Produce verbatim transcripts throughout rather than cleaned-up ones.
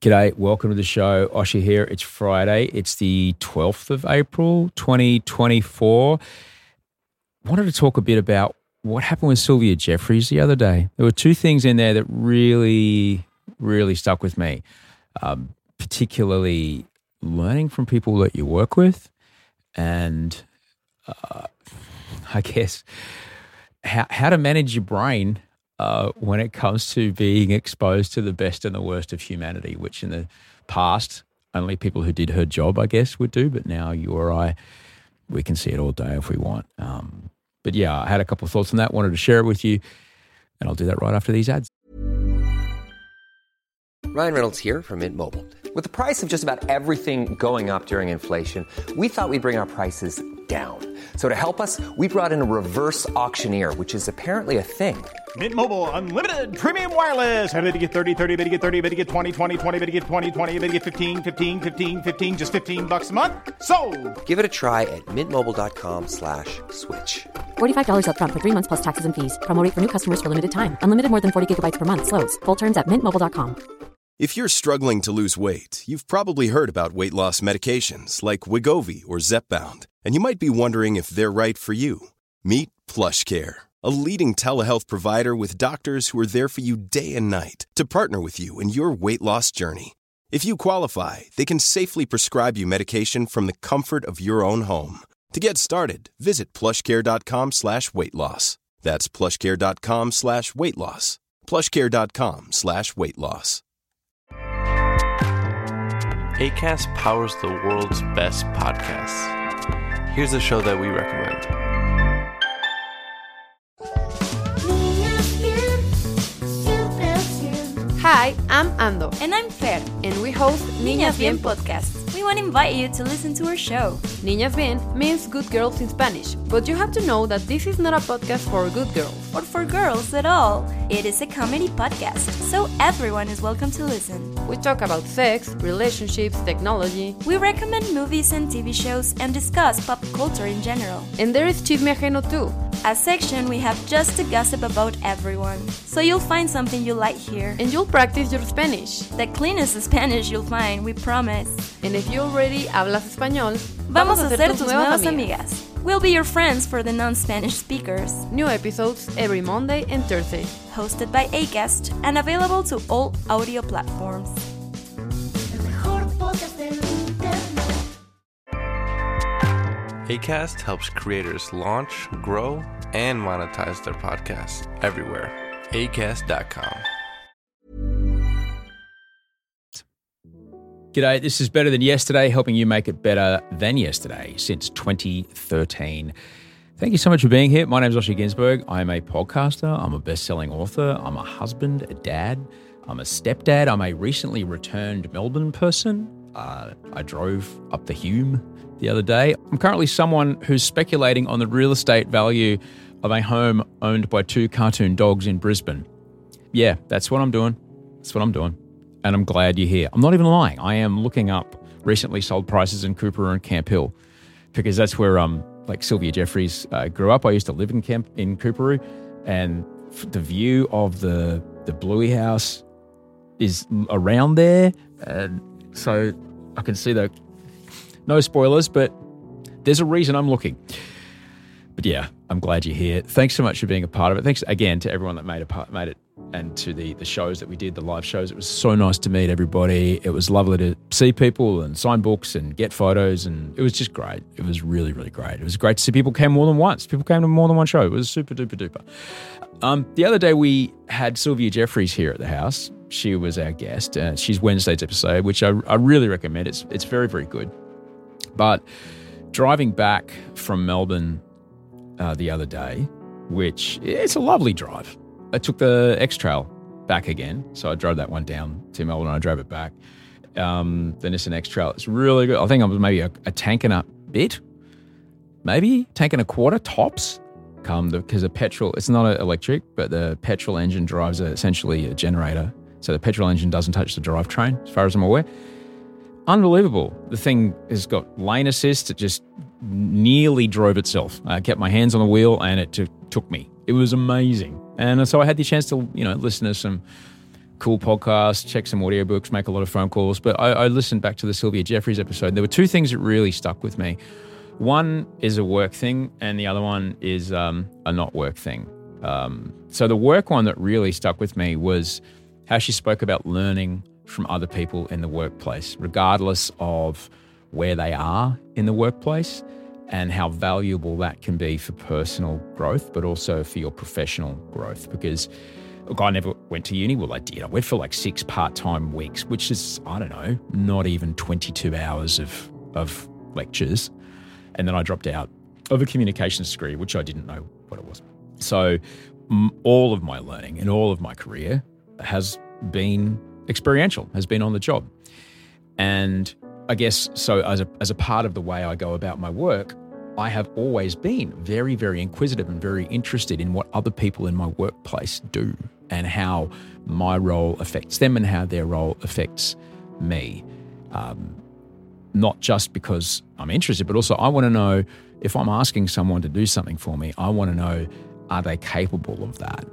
G'day, welcome to the show. Osher here. It's Friday. It's the twelfth of April, twenty twenty-four. Wanted to talk a bit about what happened with Sylvia Jeffreys the other day. There were two things in there that really, really stuck with me, um, particularly learning from people that you work with and uh, I guess how, how to manage your brain Uh, when it comes to being exposed to the best and the worst of humanity, which in the past, only people who did her job, I guess, would do. But now you or I, we can see it all day if we want. Um, but yeah, I had a couple of thoughts on that, wanted to share it with you, and I'll do that right after these ads. Ryan Reynolds here from Mint Mobile. With the price of just about everything going up during inflation, we thought we'd bring our prices down. So to help us, we brought in a reverse auctioneer, which is apparently a thing. Mint Mobile Unlimited Premium Wireless. How to get thirty, thirty, how to get thirty, how to get twenty, twenty, twenty, how to get twenty, twenty, how to get fifteen, fifteen, fifteen, fifteen, just fifteen bucks a month? Sold! Give it a try at mintmobile.com slash switch. forty-five dollars up front for three months plus taxes and fees. Promo rate for new customers for limited time. Unlimited more than forty gigabytes per month. Slows full terms at mint mobile dot com. If you're struggling to lose weight, you've probably heard about weight loss medications like Wegovy or Zepbound, and you might be wondering if they're right for you. Meet PlushCare, a leading telehealth provider with doctors who are there for you day and night to partner with you in your weight loss journey. If you qualify, they can safely prescribe you medication from the comfort of your own home. To get started, visit plushcare.com slash weight loss. That's plushcare.com slash weight loss. plushcare.com slash weight loss. Acast powers the world's best podcasts. Here's a show that we recommend. Hi, I'm Ando. And I'm Fer. And we host Niñas Bien Podcast. We want to invite you to listen to our show. Niñas Bien means good girls in Spanish, but you have to know that this is not a podcast for good girls. Or for girls at all. It is a comedy podcast, so everyone is welcome to listen. We talk about sex, relationships, technology. We recommend movies and T V shows and discuss pop culture in general. And there is Chisme Ajeno too. A section we have just to gossip about everyone. So you'll find something you like here. And you'll practice your Spanish. The cleanest Spanish you'll find, we promise. And if you already hablas español, vamos a ser tus nuevas amigas. We'll be your friends for the non-Spanish speakers. New episodes every Monday and Thursday. Hosted by Acast and available to all audio platforms. Acast helps creators launch, grow, and monetize their podcasts everywhere. acast dot com. G'day, this is Better Than Yesterday, helping you make it better than yesterday since twenty thirteen. Thank you so much for being here. My name is Osher Ginsberg. I'm a podcaster. I'm a best-selling author. I'm a husband, a dad. I'm a stepdad. I'm a recently returned Melbourne person. Uh, I drove up the Hume the other day. I'm currently someone who's speculating on the real estate value of a home owned by two cartoon dogs in Brisbane. Yeah, that's what I'm doing. That's what I'm doing. And I'm glad you're here. I'm not even lying. I am looking up recently sold prices in Coorparoo and Camp Hill because that's where um like Sylvia Jeffreys uh, grew up. I used to live in Camp in Coorparoo, and the view of the the Bluey house is around there, and so I can see the no spoilers, but there's a reason I'm looking. But yeah, I'm glad you're here. Thanks so much for being a part of it. Thanks again to everyone that made a part, made it, and to the the shows that we did, the live shows. It was so nice to meet everybody. It was lovely to see people and sign books and get photos, and it was just great. It was really, really great. It was great to see people came more than once. People came to more than one show. It was super duper duper. Um, the other day we had Sylvia Jeffreys here at the house. She was our guest. Uh, she's Wednesday's episode, which I, I really recommend. It's it's very, very good. But driving back from Melbourne uh, the other day, which it's a lovely drive. I took the X-Trail back again. So I drove that one down to Melbourne and I drove it back. Um, the Nissan X-Trail, it's really good. I think I was maybe a, a tank and a bit, maybe tank and a quarter tops. Come because the petrol, it's not electric, but the petrol engine drives a, essentially a generator. So the petrol engine doesn't touch the drivetrain, as far as I'm aware. Unbelievable. The thing has got lane assist. It just nearly drove itself. I kept my hands on the wheel and it t- took me. It was amazing. And so I had the chance to, you know, listen to some cool podcasts, check some audiobooks, make a lot of phone calls. But I, I listened back to the Sylvia Jeffreys episode. There were two things that really stuck with me. One is a work thing, and the other one is um, a not work thing. Um, so the work one that really stuck with me was how she spoke about learning from other people in the workplace, regardless of where they are in the workplace, and how valuable that can be for personal growth, but also for your professional growth. Because, look, I never went to uni. Well, I did. I went for like six part-time weeks, which is, I don't know, not even twenty-two hours of, of lectures. And then I dropped out of a communications degree, which I didn't know what it was. So m- all of my learning and all of my career has been experiential, has been on the job. And I guess so as a as a part of the way I go about my work, I have always been very, very inquisitive and very interested in what other people in my workplace do and how my role affects them and how their role affects me. Um, not just because I'm interested, but also I want to know if I'm asking someone to do something for me, I want to know, are they capable of that?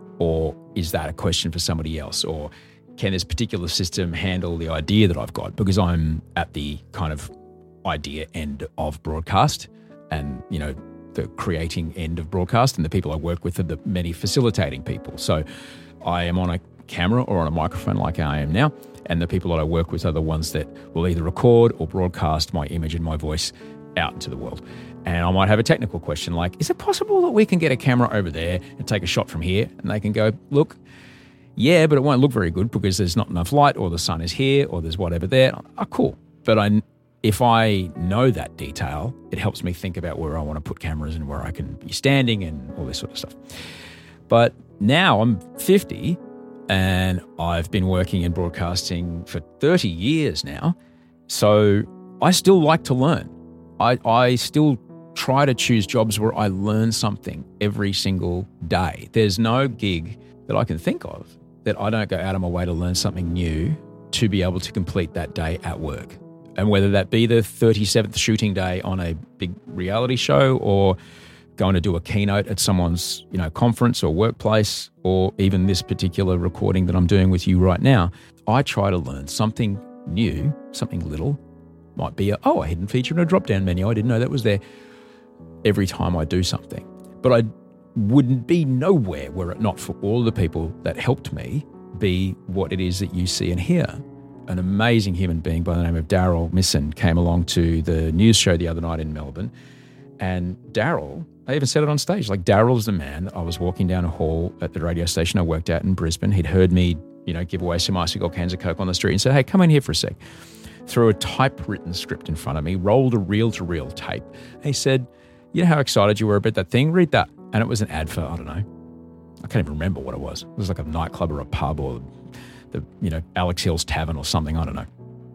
Or is that a question for somebody else? Or can this particular system handle the idea that I've got? Because I'm at the kind of idea end of broadcast and, you know, the creating end of broadcast, and the people I work with are the many facilitating people. So I am on a camera or on a microphone like I am now, and the people that I work with are the ones that will either record or broadcast my image and my voice out into the world. And I might have a technical question like, is it possible that we can get a camera over there and take a shot from here? And they can go, look, yeah, but it won't look very good because there's not enough light, or the sun is here, or there's whatever there. Oh, cool. But I, if I know that detail, it helps me think about where I want to put cameras and where I can be standing and all this sort of stuff. But now I'm fifty and I've been working in broadcasting for thirty years now. So I still like to learn. I, I still try to choose jobs where I learn something every single day. There's no gig that I can think of that I don't go out of my way to learn something new to be able to complete that day at work. And whether that be the thirty-seventh shooting day on a big reality show, or going to do a keynote at someone's, you know, conference or workplace, or even this particular recording that I'm doing with you right now, I try to learn something new, something little. Might be a, oh, a hidden feature in a drop-down menu. I didn't know that was there. Every time I do something. But I wouldn't be nowhere were it not for all the people that helped me be what it is that you see and hear. An amazing human being by the name of Daryl Misson came along to the news show the other night in Melbourne. And Daryl, I even said it on stage, like Daryl is the man that I was walking down a hall at the radio station I worked at in Brisbane. He'd heard me, you know, give away some icicle cans of Coke on the street and said, hey, come in here for a sec. Threw a typewritten script in front of me, rolled a reel-to-reel tape. And he said, you know how excited you were about that thing? Read that. And it was an ad for, I don't know, I can't even remember what it was. It was like a nightclub or a pub or the, you know, Alex Hill's Tavern or something, I don't know.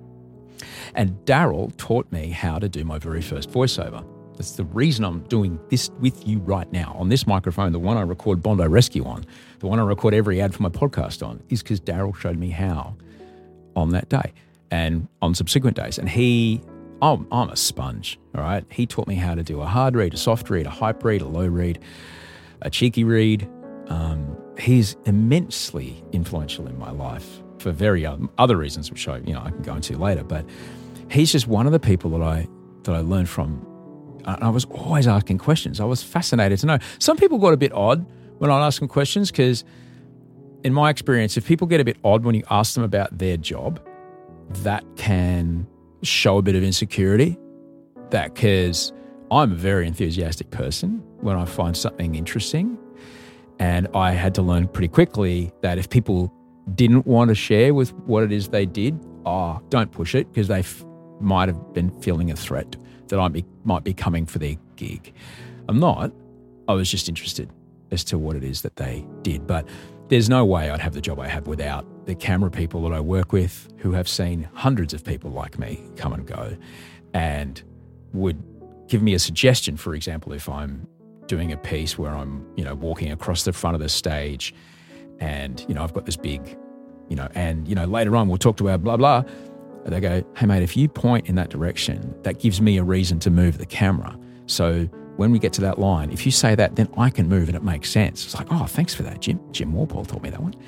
And Daryl taught me how to do my very first voiceover. That's the reason I'm doing this with you right now on this microphone, the one I record Bondi Rescue on, the one I record every ad for my podcast on, is because Daryl showed me how on that day and on subsequent days. And he, I'm, I'm a sponge, all right? He taught me how to do a hard read, a soft read, a hype read, a low read, a cheeky read. Um, he's immensely influential in my life for very other reasons, which I, you know, I can go into later. But he's just one of the people that I that I learned from. I was always asking questions. I was fascinated to know. Some people got a bit odd when I asked them questions because, in my experience, if people get a bit odd when you ask them about their job, that can show a bit of insecurity. That because I'm a very enthusiastic person when I find something interesting. And I had to learn pretty quickly that if people didn't want to share with what it is they did, oh, don't push it because they f- might have been feeling a threat that I be, might be coming for their gig. I'm not. I was just interested as to what it is that they did. But there's no way I'd have the job I have without the camera people that I work with who have seen hundreds of people like me come and go and would give me a suggestion, for example, if I'm doing a piece where I'm, you know, walking across the front of the stage and, you know, I've got this big, you know, and, you know, later on we'll talk to our blah, blah. And they go, hey, mate, if you point in that direction, that gives me a reason to move the camera. So when we get to that line, if you say that, then I can move and it makes sense. It's like, oh, thanks for that, Jim. Jim Walpole taught me that one.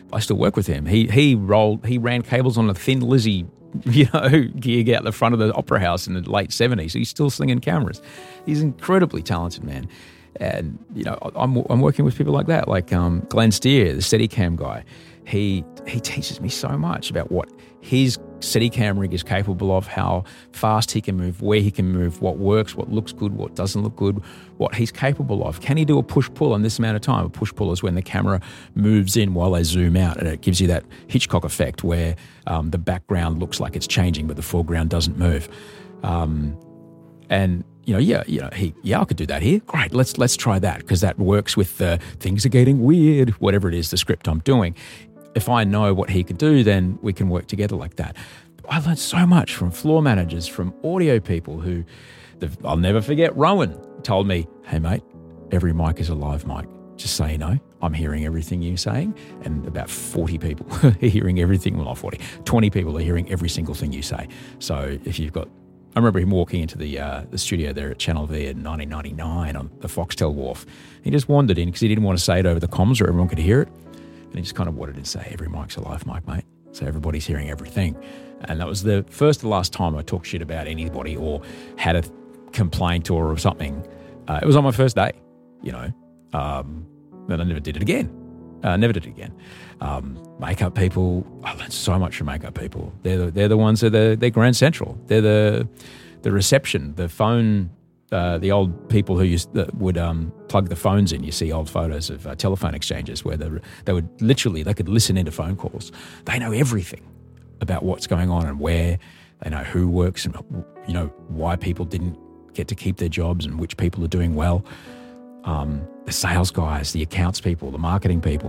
I still work with him. He he rolled, he ran cables on a Thin Lizzy, you know, gig out the front of the Opera House in the late seventies. He's still slinging cameras. He's an incredibly talented man. And, you know, I'm I'm working with people like that, like um, Glenn Steer, the Steadicam guy. He he teaches me so much about what his Steadicam rig is capable of, how fast he can move, where he can move, what works, what looks good, what doesn't look good, what he's capable of. Can he do a push-pull in this amount of time? A push-pull is when the camera moves in while they zoom out, and it gives you that Hitchcock effect where um, the background looks like it's changing, but the foreground doesn't move. Um, and you know, yeah, you know, he, yeah, I could do that here. Great, let's let's try that because that works with the things are getting weird, whatever it is, the script I'm doing. If I know what he could do, then we can work together like that. I learned so much from floor managers, from audio people who, I'll never forget, Rowan told me, hey mate, every mic is a live mic. Just so you know, I'm hearing everything you're saying, and about forty people are hearing everything, well not forty, twenty people are hearing every single thing you say. So if you've got, I remember him walking into the uh, the studio there at Channel V in nineteen ninety-nine on the Foxtel Wharf. He just wandered in because he didn't want to say it over the comms or everyone could hear it. And he just kind of wanted to say, every mic's a live mic, mate. So everybody's hearing everything. And that was the first and last time I talked shit about anybody or had a complaint or something. Uh, it was on my first day, you know. Um, and I never did it again. Uh, never did it again. Um, makeup people, I learned so much from makeup people. They're the, they're the ones that are, they're Grand Central. They're the the reception, the phone, uh, the old people who used that would um, plug the phones in. You see old photos of uh, telephone exchanges where they, they would literally, they could listen into phone calls. They know everything about what's going on and where. They know who works and, you know, why people didn't get to keep their jobs and which people are doing well. Um, the sales guys, the accounts people, the marketing people.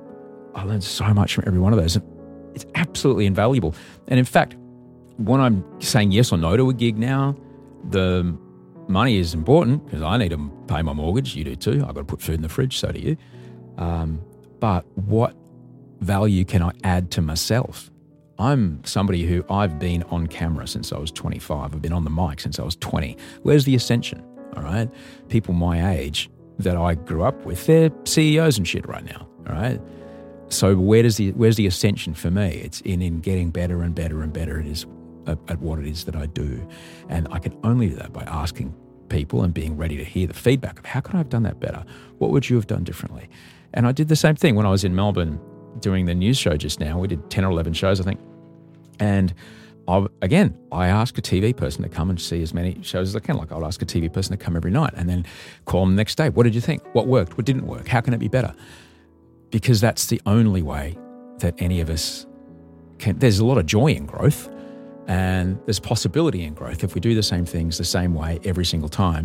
I learned so much from every one of those. And it's absolutely invaluable. And in fact, when I'm saying yes or no to a gig now, the money is important because I need to pay my mortgage. You do too. I've got to put food in the fridge, so do you. Um, but what value can I add to myself? I'm somebody who I've been on camera since I was twenty-five. I've been on the mic since I was twenty. Where's the ascension? All right. People my age that I grew up with, they're C E Os and shit right now. All right. So where does the where's the ascension for me? It's in, in getting better and better and better it is at, at what it is that I do. And I can only do that by asking people and being ready to hear the feedback of how could I have done that better? What would you have done differently? And I did the same thing when I was in Melbourne doing the news show just now. We did ten or eleven shows, I think. And I, again, I ask a T V person to come and see as many shows as I can. Like I'll ask a T V person to come every night and then call them the next day. What did you think? What worked? What didn't work? How can it be better? Because that's the only way that any of us can. There's a lot of joy in growth and there's possibility in growth. If we do the same things the same way every single time,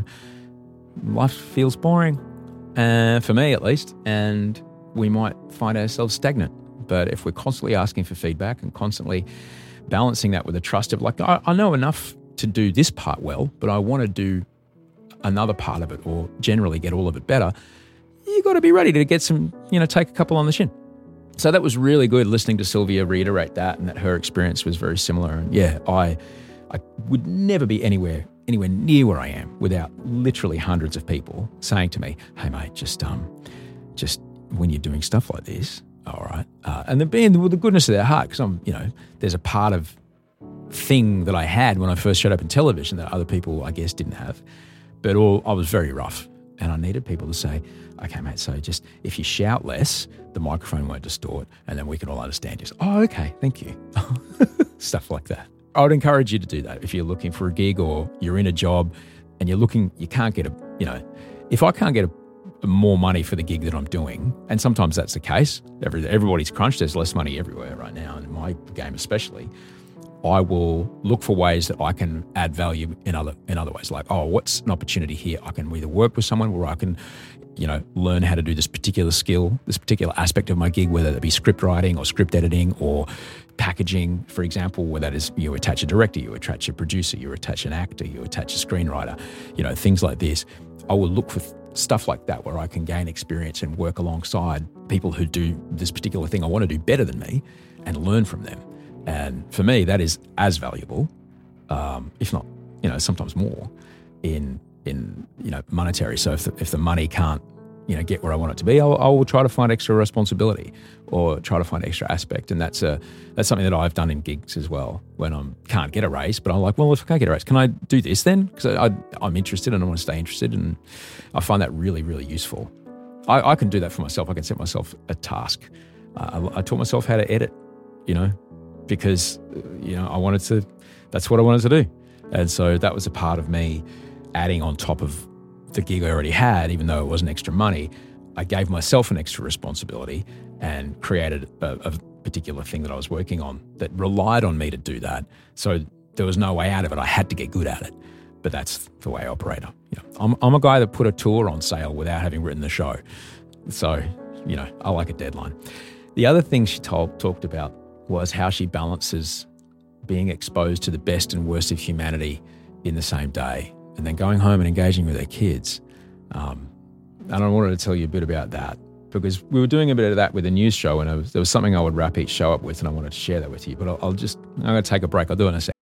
life feels boring, uh, for me at least, and we might find ourselves stagnant. But if we're constantly asking for feedback and constantly balancing that with a trust of like, I, I know enough to do this part well, but I want to do another part of it or generally get all of it better, you got to be ready to get some, you know, take a couple on the chin. So that was really good listening to Sylvia reiterate that and that her experience was very similar. And yeah, I I would never be anywhere anywhere near where I am without literally hundreds of people saying to me, hey mate, just um, just when you're doing stuff like this, all right. Uh, and then being with the goodness of their heart, because I'm, you know, there's a part of thing that I had when I first showed up in television that other people, I guess, didn't have. But all I was very rough. And I needed people to say, okay, mate, so just if you shout less, the microphone won't distort and then we can all understand you. So, oh, okay, thank you. Stuff like that. I would encourage you to do that if you're looking for a gig or you're in a job and you're looking, you can't get a, you know, if I can't get a more money for the gig that I'm doing, and sometimes that's the case. Every, everybody's crunched. There's less money everywhere right now, and in my game especially. I will look for ways that I can add value in other in other ways. Like, oh, what's an opportunity here? I can either work with someone where I can, you know, learn how to do this particular skill, this particular aspect of my gig, whether it be script writing or script editing or packaging, for example, where that is you attach a director, you attach a producer, you attach an actor, you attach a screenwriter, you know, things like this. I will look for stuff like that where I can gain experience and work alongside people who do this particular thing I want to do better than me and learn from them. And for me, that is as valuable, um, if not, you know, sometimes more in, in you know, monetary. So if the, if the money can't you know, get where I want it to be, I'll, I will try to find extra responsibility or try to find extra aspect. And that's a that's something that I've done in gigs as well when I can't get a raise, but I'm like, well, if I can't get a raise, can I do this then? Because I, I, I'm interested and I want to stay interested, and I find that really, really useful. I, I can do that for myself. I can set myself a task. Uh, I, I taught myself how to edit, you know, because, you know, I wanted to, that's what I wanted to do. And so that was a part of me adding on top of the gig I already had, even though it wasn't extra money. I gave myself an extra responsibility and created a, a particular thing that I was working on that relied on me to do that. So there was no way out of it. I had to get good at it. But that's the way I operate. You know, I'm, I'm a guy that put a tour on sale without having written the show. So, you know, I like a deadline. The other thing she told, talked about was how she balances being exposed to the best and worst of humanity in the same day and then going home and engaging with her kids. Um, and I wanted to tell you a bit about that because we were doing a bit of that with a news show, and was, there was something I would wrap each show up with, and I wanted to share that with you. But I'll, I'll just, I'm going to take a break. I'll do it in a second.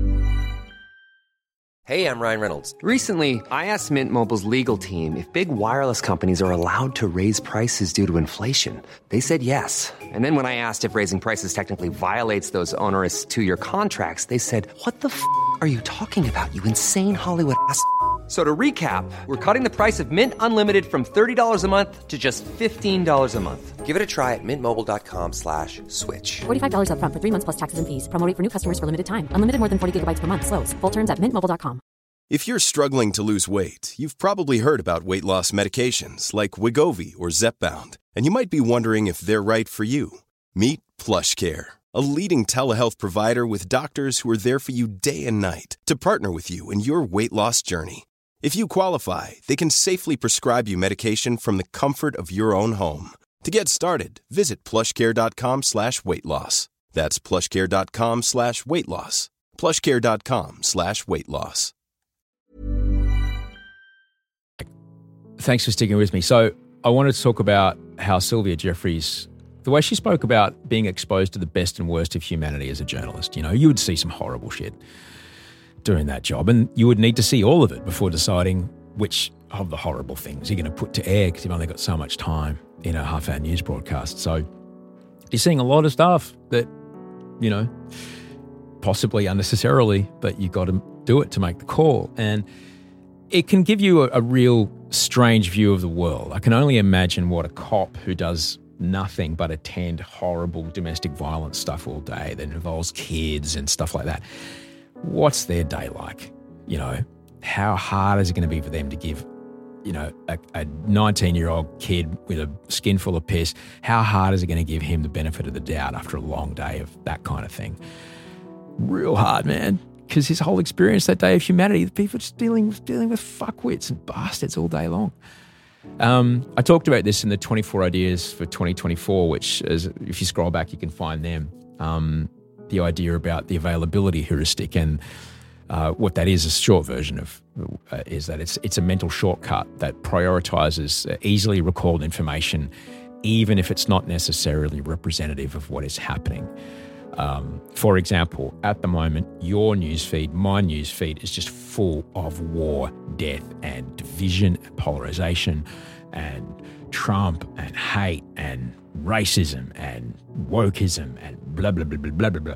Hey, I'm Ryan Reynolds. Recently, I asked Mint Mobile's legal team if big wireless companies are allowed to raise prices due to inflation. They said yes. And then when I asked if raising prices technically violates those onerous two-year contracts, they said, what the f*** are you talking about, you insane Hollywood ass f- So to recap, we're cutting the price of Mint Unlimited from thirty dollars a month to just fifteen dollars a month. Give it a try at mintmobile.com slash switch. forty-five dollars up front for three months plus taxes and fees. Promo rate for new customers for limited time. Unlimited more than forty gigabytes per month. Slows full terms at mint mobile dot com. If you're struggling to lose weight, you've probably heard about weight loss medications like Wegovy or Zepbound, and you might be wondering if they're right for you. Meet PlushCare, a leading telehealth provider with doctors who are there for you day and night to partner with you in your weight loss journey. If you qualify, they can safely prescribe you medication from the comfort of your own home. To get started, visit plushcare.com slash weight loss. That's plushcare.com slash weight loss. plushcare.com slash weight loss. Thanks for sticking with me. So I wanted to talk about how Sylvia Jeffreys, the way she spoke about being exposed to the best and worst of humanity as a journalist. You know, you would see some horrible shit doing that job, and you would need to see all of it before deciding which of the horrible things you're going to put to air, because you've only got so much time in a half-hour news broadcast. So you're seeing a lot of stuff that, you know, possibly unnecessarily, but you got to do it to make the call. And it can give you a, a real strange view of the world. I can only imagine what a cop who does nothing but attend horrible domestic violence stuff all day that involves kids and stuff like that. What's their day like? You know, how hard is it going to be for them to give, you know, a, a nineteen-year-old kid with a skin full of piss, how hard is it going to give him the benefit of the doubt after a long day of that kind of thing? Real hard, man, because his whole experience that day of humanity, the people just dealing, dealing with fuckwits and bastards all day long. Um, I talked about this in the twenty-four ideas for twenty twenty-four, which is, if you scroll back, you can find them. Um, the idea about the availability heuristic, and uh, what that is, a short version of, uh, is that it's it's a mental shortcut that prioritizes uh, easily recalled information, even if it's not necessarily representative of what is happening. Um, for example, at the moment, your newsfeed, my newsfeed, is just full of war, death, and division, and polarization, and Trump, and hate, and racism, and wokeism, and blah, blah, blah, blah, blah, blah, blah.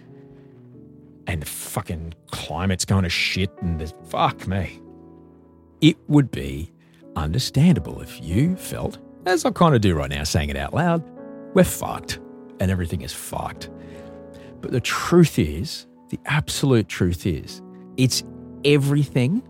And the fucking climate's going to shit, and the fuck me. It would be understandable if you felt, as I kind of do right now, saying it out loud, we're fucked, and everything is fucked. But the truth is, the absolute truth is, it's everything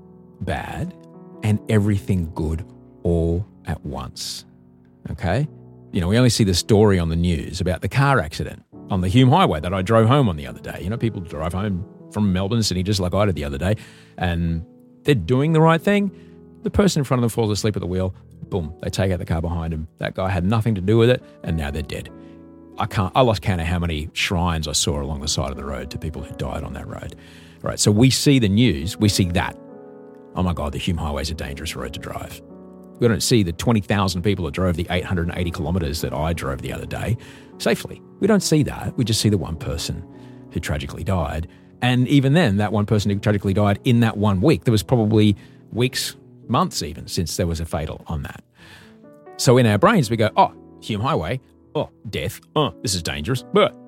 bad and everything good all at once, okay? You know, we only see the story on the news about the car accident on the Hume Highway that I drove home on the other day. You know, people drive home from Melbourne, Sydney, just like I did the other day, and they're doing the right thing. The person in front of them falls asleep at the wheel, boom, they take out the car behind him. That guy had nothing to do with it, and now they're dead. I can't, I lost count of how many shrines I saw along the side of the road to people who died on that road. Right, so we see the news, we see that. Oh my God, the Hume Highway is a dangerous road to drive. We don't see the twenty thousand people that drove the eight hundred eighty kilometres that I drove the other day safely. We don't see that. We just see the one person who tragically died. And even then, that one person who tragically died in that one week, there was probably weeks, months even, since there was a fatal on that. So in our brains, we go, oh, Hume Highway, oh, death, oh, this is dangerous. But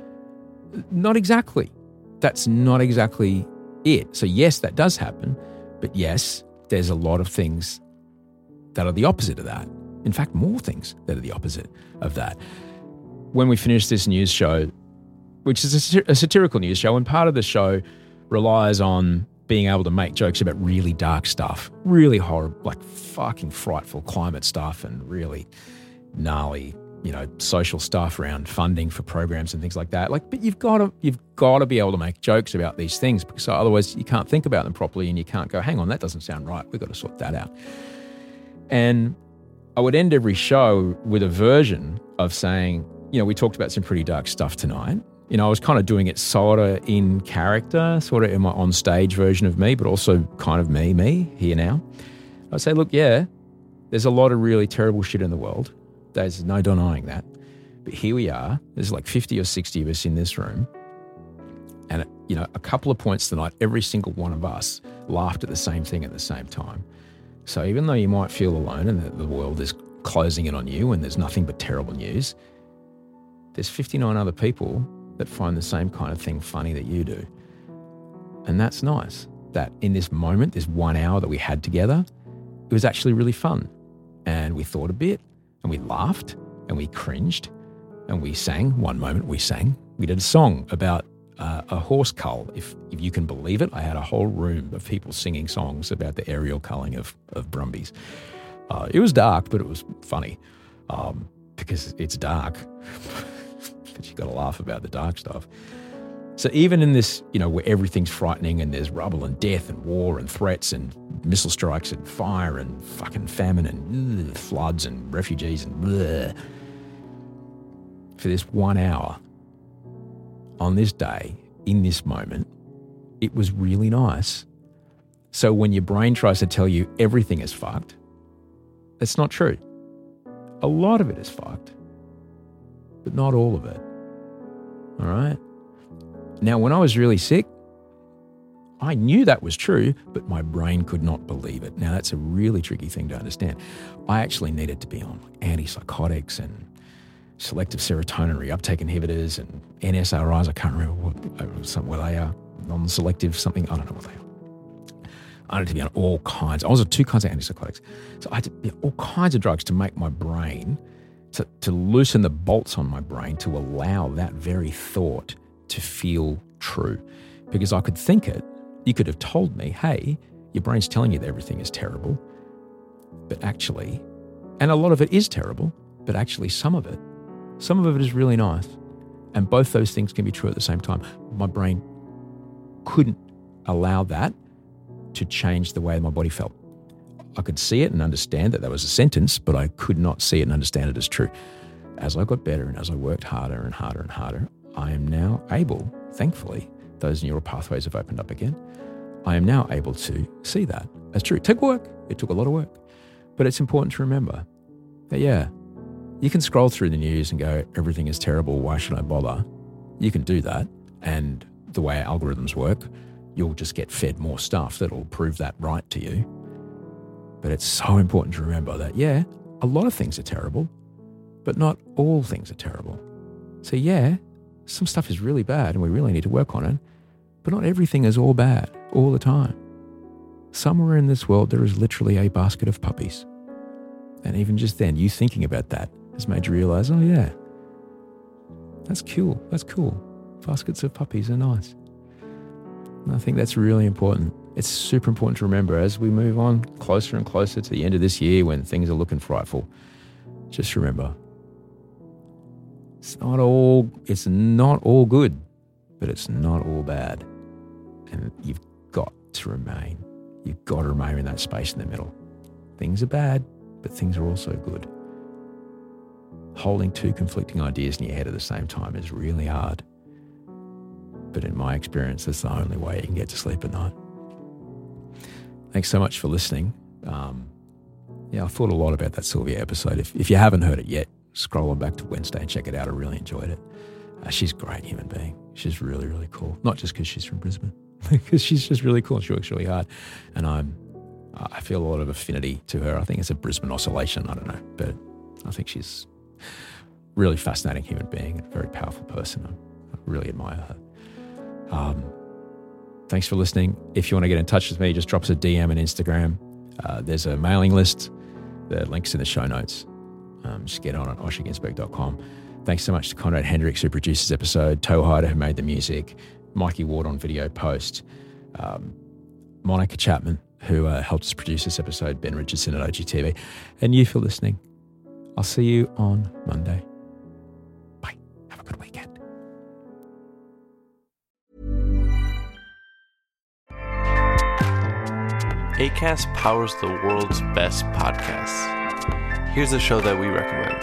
not exactly. That's not exactly it. So yes, that does happen. But yes, there's a lot of things that are the opposite of that. In fact, more things that are the opposite of that. When we finish this news show, which is a, satir- a satirical news show, and part of the show relies on being able to make jokes about really dark stuff, really horrible, like fucking frightful climate stuff and really gnarly, you know, social stuff around funding for programs and things like that. Like, but you've got to, you've got to be able to make jokes about these things, because otherwise you can't think about them properly and you can't go, hang on, that doesn't sound right. We've got to sort that out. And I would end every show with a version of saying, you know, we talked about some pretty dark stuff tonight. You know, I was kind of doing it sort of in character, sort of in my on-stage version of me, but also kind of me, me, here now. I'd say, look, yeah, there's a lot of really terrible shit in the world. There's no denying that. But here we are. There's like fifty or sixty of us in this room. And, you know, a couple of points tonight, every single one of us laughed at the same thing at the same time. So even though you might feel alone and that the world is closing in on you and there's nothing but terrible news, there's fifty-nine other people that find the same kind of thing funny that you do. And that's nice, that in this moment, this one hour that we had together, it was actually really fun. And we thought a bit, and we laughed, and we cringed, and we sang. One moment we sang. We did a song about uh, a horse cull. If if you can believe it, I had a whole room of people singing songs about the aerial culling of, of Brumbies. Uh, it was dark, but it was funny um, because it's dark. But you got to laugh about the dark stuff. So even in this, you know, where everything's frightening and there's rubble and death and war and threats and missile strikes and fire and fucking famine and ugh, floods and refugees and bleh, for this one hour on this day, in this moment, it was really nice. So when your brain tries to tell you everything is fucked, that's not true. A lot of it is fucked, but not all of it. All right? Now, when I was really sick, I knew that was true, but my brain could not believe it. Now, that's a really tricky thing to understand. I actually needed to be on antipsychotics and selective serotonin reuptake inhibitors and N S R Is. I can't remember what, what they are. Non-selective something. I don't know what they are. I had to be on all kinds. I was on two kinds of antipsychotics. So I had to be on all kinds of drugs to make my brain, to, to loosen the bolts on my brain to allow that very thought to feel true. Because I could think it. You could have told me, hey, your brain's telling you that everything is terrible. But actually, and a lot of it is terrible, but actually some of it, some of it is really nice. And both those things can be true at the same time. My brain couldn't allow that to change the way my body felt. I could see it and understand that that was a sentence, but I could not see it and understand it as true. As I got better and as I worked harder and harder and harder, I am now able, thankfully, those neural pathways have opened up again. I am now able to see that as true. It took work. It took a lot of work. But it's important to remember that, yeah, you can scroll through the news and go, everything is terrible, why should I bother? You can do that. And the way algorithms work, you'll just get fed more stuff that'll prove that right to you. But it's so important to remember that, yeah, a lot of things are terrible, but not all things are terrible. So yeah, some stuff is really bad and we really need to work on it, but not everything is all bad all the time. Somewhere in this world, there is literally a basket of puppies. And even just then, you thinking about that has made you realize, oh yeah, that's cool, that's cool. Baskets of puppies are nice. And I think that's really important. It's super important to remember as we move on closer and closer to the end of this year when things are looking frightful. Just remember, it's not all, it's not all good, but it's not all bad. And you've got to remain, you've got to remain in that space in the middle. Things are bad, but things are also good. Holding two conflicting ideas in your head at the same time is really hard. But in my experience, that's the only way you can get to sleep at night. Thanks so much for listening. Um, yeah, I thought a lot about that Sylvia episode. If, if you haven't heard it yet, scroll on back to Wednesday and check it out. I really enjoyed it. Uh, she's a great human being. She's really, really cool. Not just because she's from Brisbane, because she's just really cool. She works really hard. And I'm uh, I feel a lot of affinity to her. I think it's a Brisbane oscillation. I don't know, but I think she's a really fascinating human being and a very powerful person. I, I really admire her. Um, thanks for listening. If you want to get in touch with me, just drop us a D M on Instagram. Uh, there's a mailing list. The link's in the show notes. Um, just get on at osher ginsberg dot com. Thanks so much to Conrad Hendricks, who produced this episode, Toe Hider, who made the music, Mikey Ward on video post, um, Monica Chapman, who uh, helped us produce this episode, Ben Richardson at O G T V, and you for listening. I'll see you on Monday. Bye. Have a good weekend. Acast powers the world's best podcasts. Here's a show that we recommend.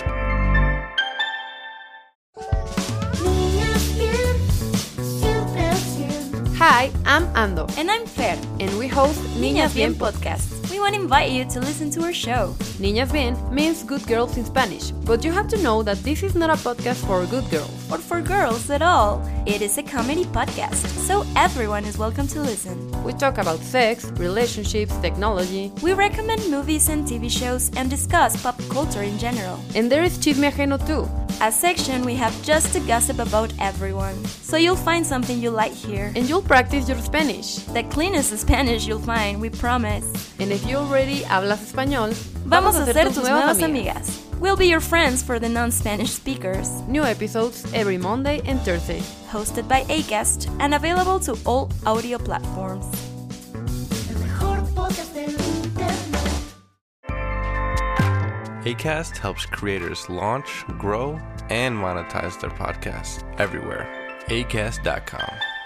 Hi, I'm Ando. And I'm Fer. And we host Niñas Bien Podcast. We want to invite you to listen to our show. Niñas Bien means good girls in Spanish, but you have to know that this is not a podcast for good girls. Or for girls at all. It is a comedy podcast, so everyone is welcome to listen. We talk about sex, relationships, technology. We recommend movies and T V shows and discuss pop culture in general. And there is Chisme Ajeno too. A section we have just to gossip about everyone. So you'll find something you like here. And you'll practice your Spanish. The cleanest Spanish you'll find, we promise. And if you already hablas español, vamos a ser tus nuevas amigas. We'll be your friends for the non-Spanish speakers. New episodes every Monday and Thursday. Hosted by Acast and available to all audio platforms. Acast helps creators launch, grow, and monetize their podcasts everywhere. acast dot com.